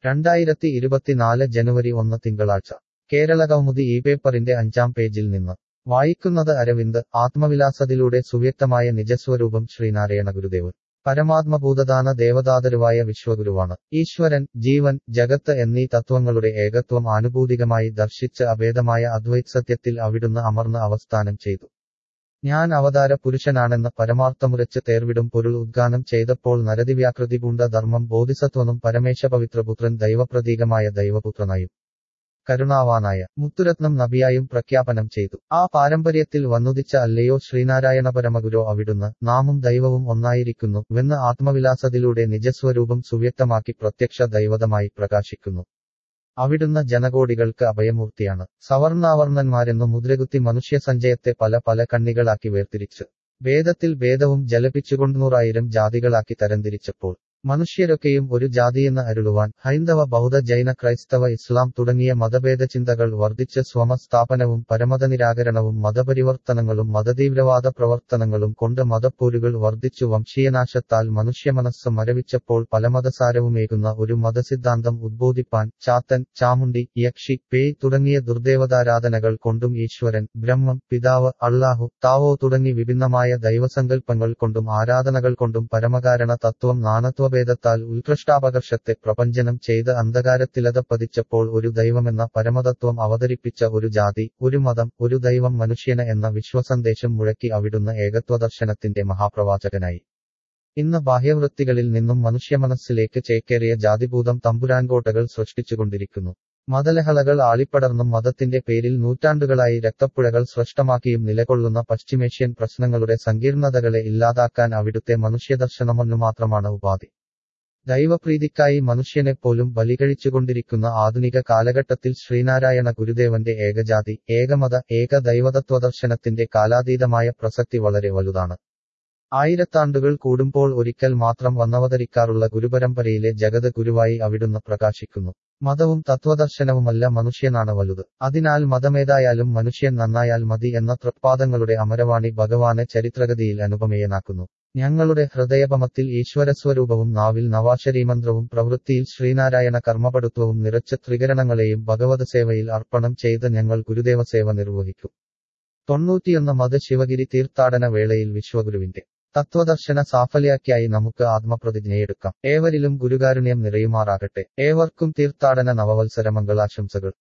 2024 ജനുവരി 1 തിങ്കളാഴ്ച കേരളകൗമുദി ഈ പേപ്പറിന്റെ 5-ാം പേജിൽ നിന്ന് വായിക്കുന്നത് അരവിന്ദ്. ആത്മവിലാസത്തിലൂടെ സുവ്യക്തമായ നിജസ്വരൂപം ശ്രീനാരായണ ഗുരുദേവ് പരമാത്മഭൂതദാന ദേവദാതരുവായ വിശ്വഗുരുവാണ്. ഈശ്വരൻ, ജീവൻ, ജഗത്ത് എന്നീ തത്വങ്ങളുടെ ഏകത്വം ആനുഭൂതികമായി ദർശിച്ച് അഭേദമായ അദ്വൈത്സത്യത്തിൽ അവിടുന്ന് അമർന്ന് അവസ്ഥാനം ചെയ്തു. ഞാൻ അവതാര പുരുഷനാണെന്ന് പരമാർത്ഥമുരച്ച് തേർവിടും പൊരുൾ ഉദ്ഗാനം ചെയ്തപ്പോൾ നരതിവ്യാകൃതി പൂണ്ട ധർമ്മം ബോധിസത്വനും പരമേശപവിത്രപുത്രൻ ദൈവപ്രതീകമായ ദൈവപുത്രനായും കരുണാവാനായ മുത്തുരത്നം നബിയായും പ്രഖ്യാപനം ചെയ്തു. ആ പാരമ്പര്യത്തിൽ വന്നുദിച്ച അല്ലയോ ശ്രീനാരായണ പരമഗുരോ അവിടുന്ന്. നാമും ദൈവവും ഒന്നായിരിക്കുന്നു വെന്ന് ആത്മവിലാസത്തിലൂടെ നിജസ്വരൂപം സുവ്യക്തമാക്കി പ്രത്യക്ഷ ദൈവതമായി പ്രകാശിക്കുന്നു. അവിടുന്ന് ജനകോടികൾക്ക് അഭയമൂർത്തിയാണ്. സവർണാവർണന്മാരെന്നു മുദ്രകുത്തി മനുഷ്യസഞ്ചയത്തെ പല പല കണ്ണികളാക്കി വേർതിരിച്ച് വേദത്തിൽ ഭേദവും ജലപ്പിച്ചുകൊണ്ടൂറായിരം ജാതികളാക്കി തരംതിരിച്ചപ്പോൾ മനുഷ്യരൊക്കെയും ഒരു ജാതിയെന്ന് അരുളുവാൻ ഹൈന്ദവ ബൗദ്ധ ജൈന ക്രൈസ്തവ ഇസ്ലാം തുടങ്ങിയ മതഭേദ ചിന്തകൾ വർദ്ധിച്ച് സ്വമസ്ഥാപനവും പരമതനിരാകരണവും മതപരിവർത്തനങ്ങളും മതതീവ്രവാദ പ്രവർത്തനങ്ങളും കൊണ്ട് മതപ്പോരുകൾ വർദ്ധിച്ചു വംശീയനാശത്താൽ മനുഷ്യമനസ്സ് മരവിച്ചപ്പോൾ പലമതസാരവുമേകുന്ന ഒരു മതസിദ്ധാന്തം ഉദ്ബോധിപ്പാൻ ചാത്തൻ, ചാമുണ്ടി, യക്ഷി, പേയ് തുടങ്ങിയ ദുർദേവതാരാധനകൾ കൊണ്ടും ഈശ്വരൻ, ബ്രഹ്മം, പിതാവ്, അള്ളാഹു, താവോ തുടങ്ങി വിഭിന്നമായ ദൈവസങ്കല്പങ്ങൾ കൊണ്ടും ആരാധനകൾ കൊണ്ടും പരമകാരണ തത്വം നാനത്വഭേദത്താൽ ഉത്കൃഷ്ടാപകർഷത്തെ പ്രപഞ്ചനം ചെയ്ത് അന്ധകാരത്തിലതപ്പതിച്ചപ്പോൾ ഒരു ദൈവമെന്ന പരമതത്വം അവതരിപ്പിച്ച ഒരു ജാതി, ഒരു മതം, ഒരു ദൈവം, മനുഷ്യന് എന്ന വിശ്വസന്ദേശം മുഴക്കി അവിടുന്ന് ഏകത്വദർശനത്തിന്റെ മഹാപ്രവാചകനായി. ഇന്ന് ബാഹ്യവൃത്തികളിൽ നിന്നും മനുഷ്യമനസ്സിലേക്ക് ചേക്കേറിയ ജാതിഭൂതം തമ്പുരാൻകോട്ടകൾ സൃഷ്ടിച്ചുകൊണ്ടിരിക്കുന്നു. മതലഹളകൾ ആളിപ്പടർന്നും മതത്തിന്റെ പേരിൽ നൂറ്റാണ്ടുകളായി രക്തപ്പുഴകൾ സ്രഷ്ടമാക്കിയും നിലകൊള്ളുന്ന പശ്ചിമേഷ്യൻ പ്രശ്നങ്ങളുടെ സങ്കീർണതകളെ ഇല്ലാതാക്കാൻ അവിടുത്തെ മനുഷ്യദർശനമൊന്നു മാത്രമാണ് ഉപാധി. ദൈവപ്രീതിക്കായി മനുഷ്യനെപ്പോലും ബലികഴിച്ചുകൊണ്ടിരിക്കുന്ന ആധുനിക കാലഘട്ടത്തിൽ ശ്രീനാരായണ ഗുരുദേവന്റെ ഏകജാതി, ഏകമത, ഏക ദൈവതത്വദർശനത്തിന്റെ കാലാതീതമായ പ്രസക്തി വളരെ വലുതാണ്. ആയിരത്താണ്ടുകൾ കൂടുമ്പോൾ ഒരിക്കൽ മാത്രം വന്നവതരിക്കാറുള്ള ഗുരുപരമ്പരയിലെ ജഗത് ഗുരുവായി അവിടുന്ന് പ്രകാശിക്കുന്നു. മതവും തത്വദർശനവുമല്ല, മനുഷ്യനാണ് വലുത്. അതിനാൽ മതമേതായാലും മനുഷ്യൻ നന്നായാൽ മതി എന്ന തൃപ്പാദങ്ങളുടെ അമരവാണി ഭഗവാനെ ചരിത്രഗതിയിൽ അനുപമേയനാക്കുന്നു. ഞങ്ങളുടെ ഹൃദയപമത്തിൽ ഈശ്വരസ്വരൂപവും നാവിൽ നവാശരീമന്ത്രവും പ്രവൃത്തിയിൽ ശ്രീനാരായണ കർമ്മപടുത്വവും നിറച്ച ത്രികരണങ്ങളെയും ഭഗവത് സേവയിൽ അർപ്പണം ചെയ്ത് ഞങ്ങൾ ഗുരുദേവസേവ നിർവഹിക്കും. 91 മത ശിവഗിരി തീർത്ഥാടന വേളയിൽ വിശ്വഗുരുവിന്റെ തത്വദർശന സാഫല്യക്കായി നമുക്ക് ആത്മപ്രതിജ്ഞയെടുക്കാം. ഏവരിലും ഗുരുകാരുണ്യം നിറയുമാറാകട്ടെ. ഏവർക്കും തീർത്ഥാടന നവവത്സര മംഗളാശംസകൾ.